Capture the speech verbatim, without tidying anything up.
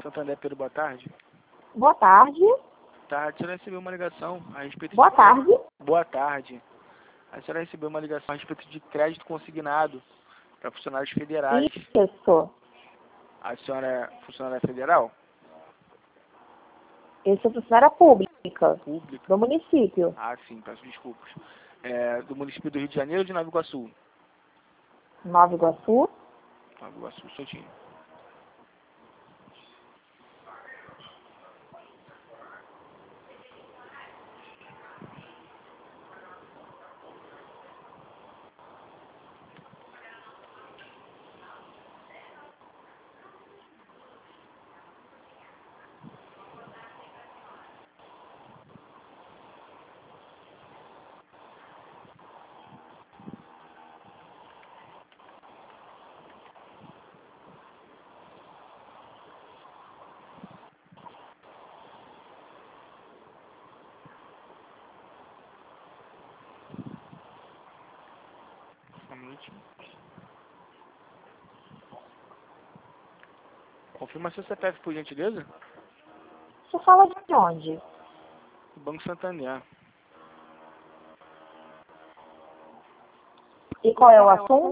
Santander, Pedro, boa tarde. Boa tarde. Tá, a senhora recebeu uma ligação a respeito Boa de... tarde. Boa tarde. A senhora recebeu uma ligação a respeito de crédito consignado para funcionários federais. Isso. A senhora é funcionária federal? Eu sou funcionária pública. Pública. Do município. Ah, sim, peço desculpas. É, do município do Rio de Janeiro ou de Nova Iguaçu? Nova Iguaçu. Nova Iguaçu, soltinho. Só um minutinho. Confirma seu C P F, por gentileza. Você fala de onde? Do Banco Santander. E qual é o assunto?